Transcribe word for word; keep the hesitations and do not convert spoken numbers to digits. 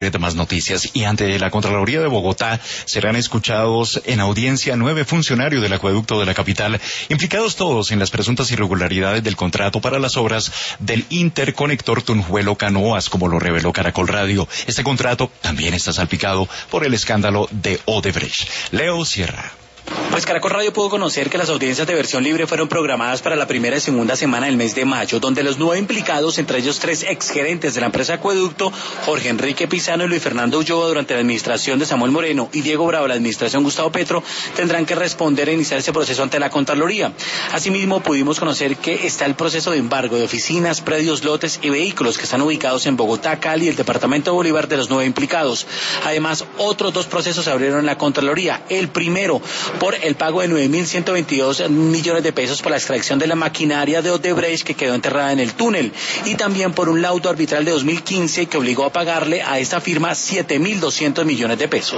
De más noticias. Y ante la Contraloría de Bogotá serán escuchados en audiencia nueve funcionarios del acueducto de la capital, implicados todos en las presuntas irregularidades del contrato para las obras del interconector Tunjuelo-Canoas, como lo reveló Caracol Radio. Este contrato también está salpicado por el escándalo de Odebrecht. Leo Sierra. Pues Caracol Radio pudo conocer que las audiencias de versión libre fueron programadas para la primera y segunda semana del mes de mayo, donde los nueve implicados, entre ellos tres exgerentes de la empresa Acueducto, Jorge Enrique Pizano y Luis Fernando Ulloa durante la administración de Samuel Moreno y Diego Bravo la administración Gustavo Petro, tendrán que responder e iniciar ese proceso ante la Contraloría. Asimismo, pudimos conocer que está el proceso de embargo de oficinas, predios, lotes y vehículos que están ubicados en Bogotá, Cali y el departamento de Bolívar de los nueve implicados. Además, otros dos procesos se abrieron en la Contraloría. El primero, por el pago de nueve mil ciento veintidós millones de pesos por la extracción de la maquinaria de Odebrecht que quedó enterrada en el túnel, y también por un laudo arbitral de dos mil quince que obligó a pagarle a esta firma siete mil doscientos millones de pesos.